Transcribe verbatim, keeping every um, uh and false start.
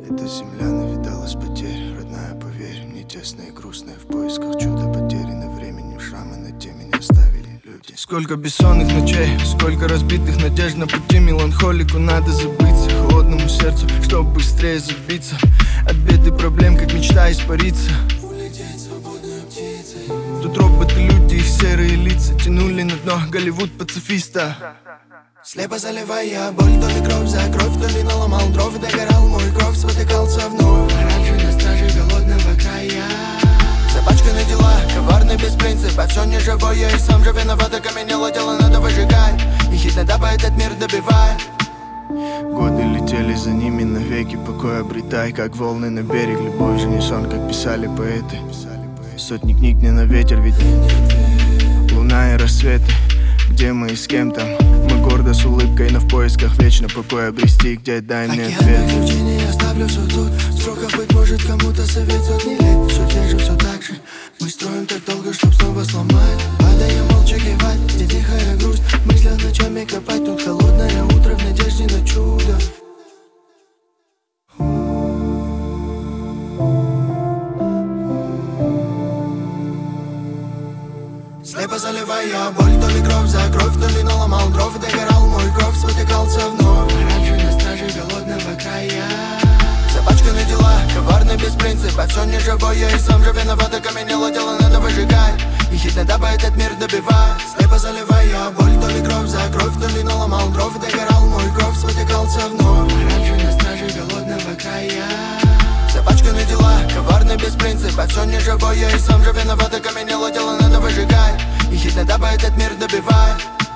Эта земля навидалась потерь, родная, поверь мне, тесная и грустная, в поисках чуда потеряно временем, шрамы на теме не оставили люди. Сколько бессонных ночей, сколько разбитых надежд на пути, меланхолику надо забыться, холодному сердцу, чтобы быстрее забиться от бед и проблем, как мечта испариться, улететь свободной птицей. Тут роботы, люди, их серые лица тянули на дно Голливуд пацифиста. Слепо заливая боль, то ли кровь за кровь, то ли наломал дров, догорал мой кровь, спотыкался вновь. Оранжевый на страже голодного края. Запачканы дела, коварный без принципа, все неживое и сам же виноват, окаменело дело надо выжигать, и хит надо этот мир добивает. Годы летели за ними навеки, покой обретай, как волны на берег. Любовь же не сон, как писали поэты. Сотни книг не на ветер, ведь луна и рассветы. Где мы и с кем там? Мы гордо с улыбкой, но в поисках вечно покой обрести. Где дай мне ответ? Океан приключений оставлю все тут. Сроков быть может кому-то совет сотни лет. Все те же, все так же. Мы строим так долго, чтоб снова сломать. Падая молча кивать, где тихая грусть. Мысля ночами копать, тут холодное утро в надежде на чудо. Слепо заливая боль, то ли кровь за кровь, то ли наломал дров, догорал мой кровь, спотыкался вновь. Оранжевый на страже голодного края. Запачканы дела, коварный без принципа, все неживое и сам же виноват, окаменело дело надо выжигать, и хит надо бы этот мир добивать. Слепо заливая боль, то ли кровь за кровь, то ли наломал дров, догорал мой кровь, спотыкался вновь. Оранжевый на страже голодного края. Запачканы дела, коварный без принципа, все неживое и сам же виноват, окаменело дело надо выжигать, и хит надо бы этот мир добивать.